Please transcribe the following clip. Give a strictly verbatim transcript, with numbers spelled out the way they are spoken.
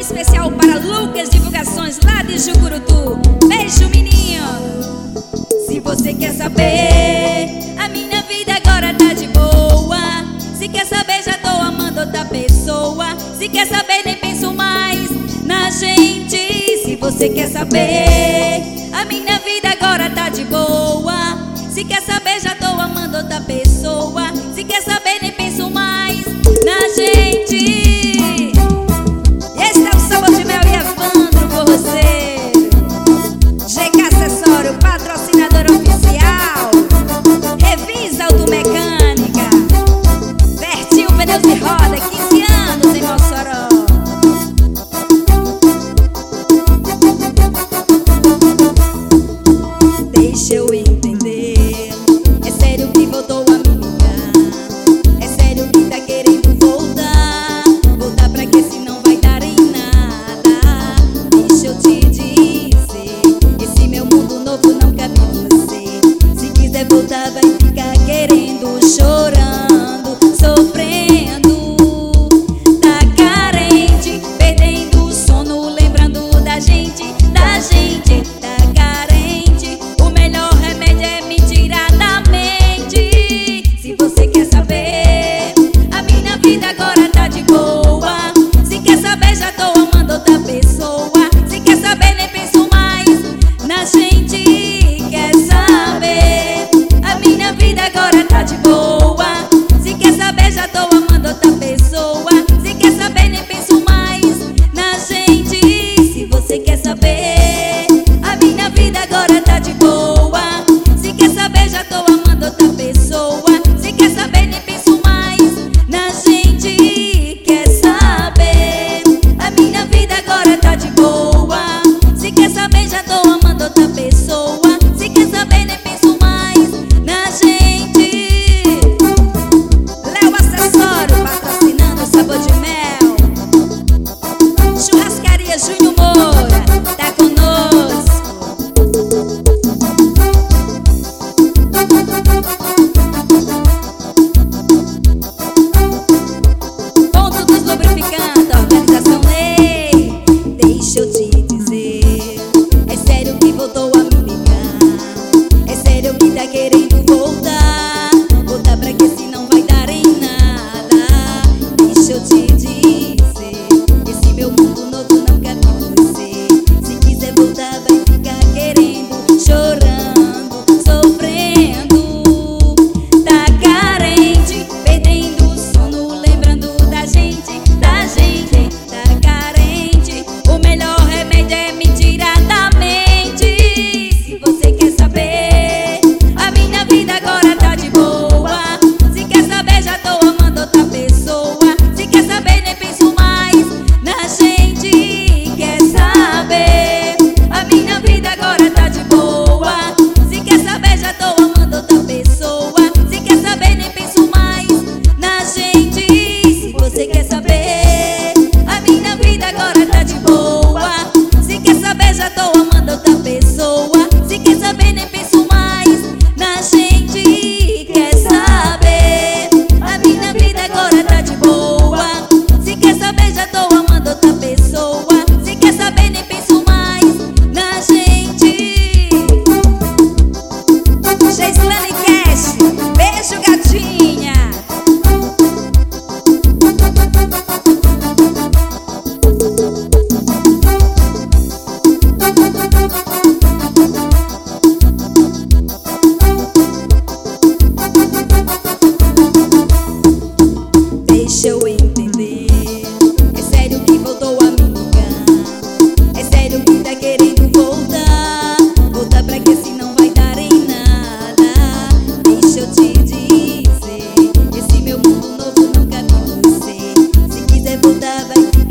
especial para Lucas Divulgações, lá de Jucurutu. Beijo, menino. Se você quer saber, a minha vida agora tá de boa. Se quer saber, já tô amando outra pessoa. Se quer saber, nem penso mais na gente. Se você quer saber, a minha vida agora tá de boa. Se quer saber, já tô amando outra pessoa. Se quer saber, nem penso mais na gente. E esse é o Sabor de Mel e Evandro por você. G K Acessório, patrocinador oficial. Revisa Automecânica. Vertinho Pneus e Roda, quinze anos em Mossoró. Deixa eu entender, é sério que voltou a me ligar? É sério que tá querendo voltar? Voltar pra quê se não vai dar em nada? Deixa eu te dizer, esse meu mundo novo não cabe em você. Se quiser voltar vai ficar querendo, chorando, sofrendo. Tá carente, perdendo o sono, lembrando da gente, da gente. Tá carente, o melhor remédio é me tirar da mente. Se você quer saber, a minha vida agora tá de boa. Se quer saber, já tô amando outra pessoa. Se quer saber, nem penso mais na gente. Quer saber, a minha vida agora tá de boa. Se quer saber, já tô amando outra pessoa. Se quer saber, nem penso mais na gente. Se você quer saber, a minha vida agora tá de boa. Se quer saber, já tô amando outra pessoa. Se quer saber, nem penso mais na gente. Quer saber, a minha vida agora tá de boa. Se quer saber, já tô amando outra pessoa. Se quer saber, nem penso mais na gente. Léo Acessório, patrocinando o Sabor de Mel. Churrascaria Júnior Moura, tá conosco. Ponto dos Lubrificantes, organização Lei. Deixa eu te dizer, é sério que voltou a me ligar? É sério que tá querendo voltar? Voltar pra quê se não vai dar em nada? Deixa eu te dizer, esse meu mundo novo não cabe em você. Se quiser voltar vai ficar querendo, chorando, sofrendo. Tá carente, perdendo o sono, lembrando da gente, da gente. Tá carente, o melhor remédio é me tirar da mente. Se você quer saber, a minha vida agora tá de boa. Se quer saber, já tô amando outra pessoa. Se quer saber, nem penso mais na gente. Quer saber, a minha vida agora tá de boa. Se quer saber, já tô amando outra pessoa. Se quer saber, nem penso mais na gente. Se você quer saber, a minha vida agora tá de boa. Se quer saber, já tô amando outra pessoa. Se quer saber, nem penso mais na gente. Quer saber, a minha vida agora tá de boa. Se quer saber, já tô amando outra pessoa. Se quer saber, nem penso mais na gente. Geislane Cash, beijo, gatinha. Deixa eu entender, é sério que voltou a me ligar? É sério que tá querendo voltar? Voltar pra quê se não vai dar em nada? Deixa eu te dizer, esse meu mundo novo não cabe em você. Se quiser voltar vai ficar